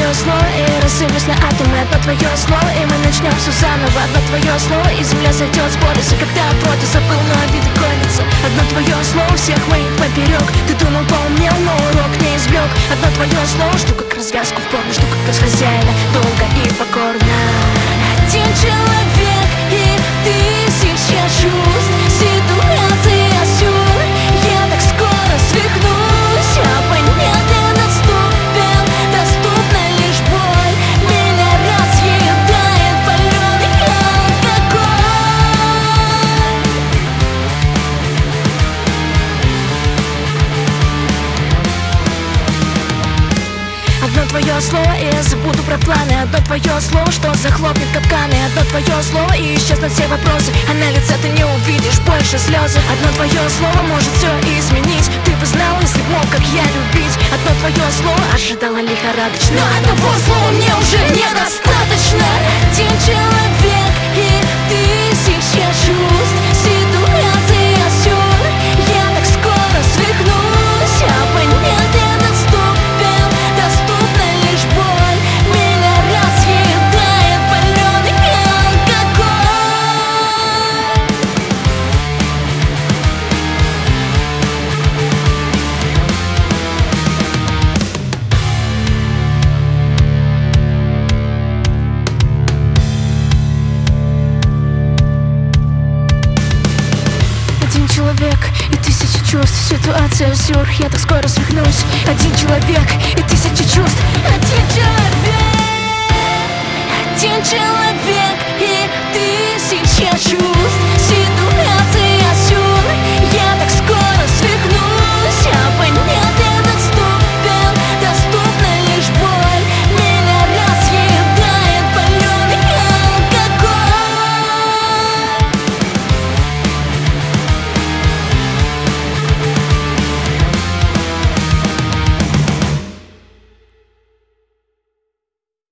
слово и рассыплюсь на атомы. Одно твое слово и мы начнем все заново. Одно твое слово и земля сойдет с полюса. Когда вроде забыл, но обиды кормятся. Одно твое слово всех моих поперек. Ты думал, поумнел, но урок не извлек. Одно твое слово, жду как развязку в порно. Жду как без хозяина, долго и покорно. Один человек и тысяча чувств. Ситуация сюр, я так скоро свихнусь. Оппонент недоступен, доступна лишь боль. Меня разъедает паленый алкоголь. Одно твое слово и я забуду про планы. Одно твое слово, что захлопнет капканы. Одно твое слово и исчезнут все вопросы. А на лице ты не увидишь больше слезы. Одно твое слово может все изменить. Ты бы знал, если б мог, как я любить. Одно твое слово ожидала лихорадочно. Но одного слова мне уже недостаточно. Один человек и тысяча чувств. Ситуация сюр, я так скоро свихнусь. Оппонент недоступен, доступна лишь боль. Меня разъедает паленый алкоголь. Один человек и тысяча чувств. Ситуация сюр, я так скоро свихнусь. Один человек и тысяча чувств. Один человек. Один человек и тысяча чувств.